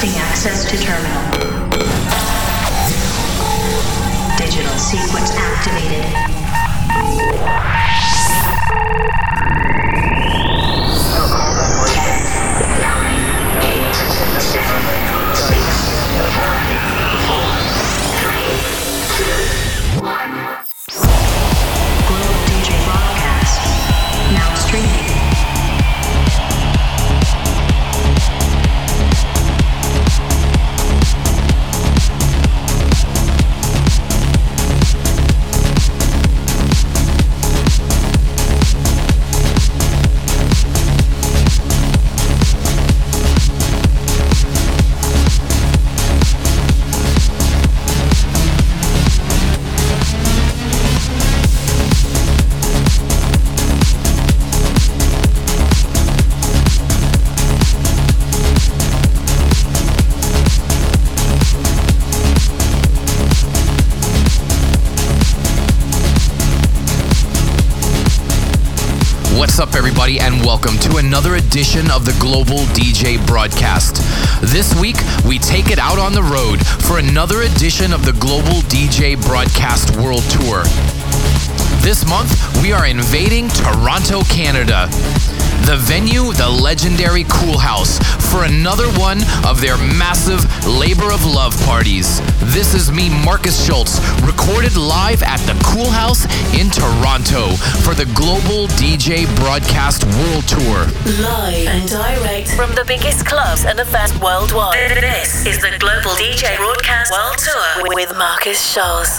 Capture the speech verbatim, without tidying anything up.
Granting access to terminal. Digital sequence activated. Global D J broadcast. Now streaming. What's up, everybody, and welcome to another edition of the Global D J Broadcast. This week, we take it out on the road for another edition of the Global D J Broadcast World Tour. This month, we are invading Toronto, Canada. The venue, the legendary Cool House, for another one of their massive Labor of Love parties. This is me, Marcus Schultz, recorded live at the Cool House in Toronto for the Global D J Broadcast World Tour. Live and direct from the biggest clubs and events worldwide. This is the Global D J Broadcast World Tour with Marcus Schultz.